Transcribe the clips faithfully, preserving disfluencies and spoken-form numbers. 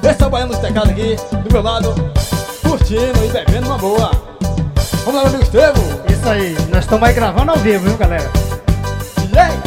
Esse é o baiano dos teclados aqui, do meu lado, curtindo e bebendo uma boa. Vamos lá, meu amigo Estevo. Isso aí, nós estamos aí gravando ao vivo, viu, galera? Yeah.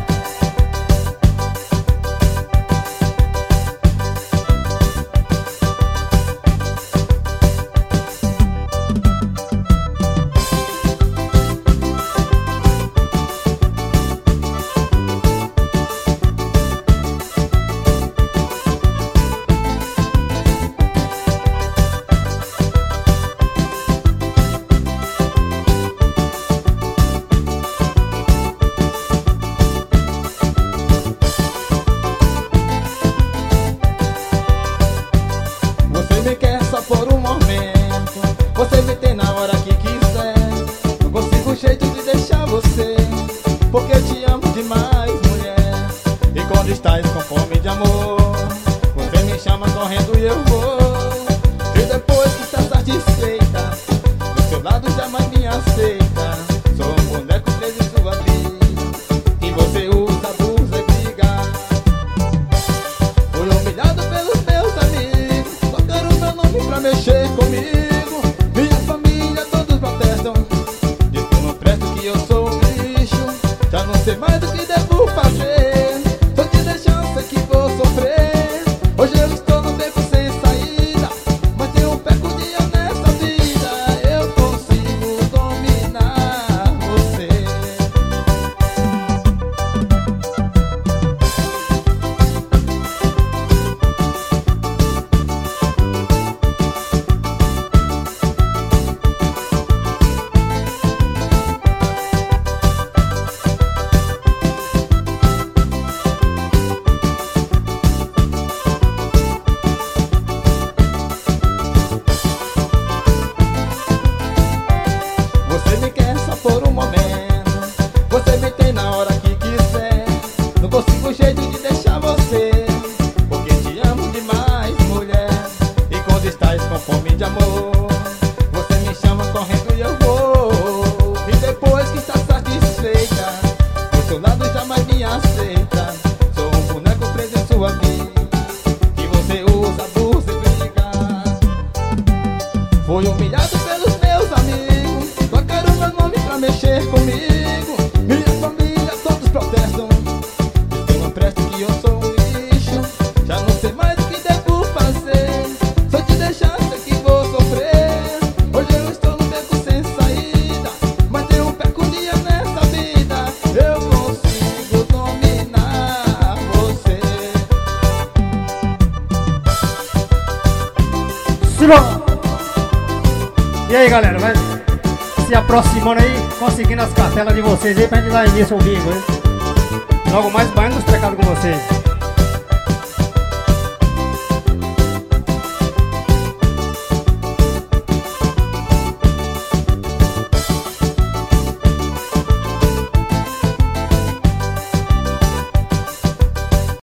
Por um momento, você me tem na hora que quiser. Não consigo jeito de deixar você, porque eu te amo demais, mulher. E quando estás com fome de amor, você me chama correndo e eu vou. E depois que estás satisfeita, do seu lado jamais me aceita. Sou um boneco preso em sua vida, e você usa, abusa e briga. Fui humilhado pelos meus amigos, tocaram meu nome pra mexer comigo. Minha família todos protestam, diz que eu não presto, que eu sou um lixo. Já não sei mais o que devo fazer, tô te deixando, sei que vou sofrer. Hoje eu estou no beco sem saída, mas tenho um perco dia nessa vida. Eu consigo dominar você. Você me quer só por um momento, você me tem na hora que quiser. Não consigo jeito de deixar você, porque te amo demais, mulher. E quando estás com fome de amor, você me chama correndo e eu vou. E depois que estás satisfeita, do seu lado jamais me aceita. Sou um boneco preso em sua vida, que você usa, abusa e briga. Fui humilhado pelos meus amigos, tocaram meu nome pra mexer comigo. Minha família todos protestam, diz que eu não presto, que eu sou um lixo. Já não sei mais o que devo fazer, só te deixar, sei que vou sofrer. Hoje eu estou no beco sem saída, mas tenho um perco dia nessa vida. Eu consigo dominar você. Simão! E aí, galera, vai se aproximando aí, conseguindo as cartelas de vocês aí pra gente dar início ao vivo, hein? Logo mais, baiano dos trecados com vocês.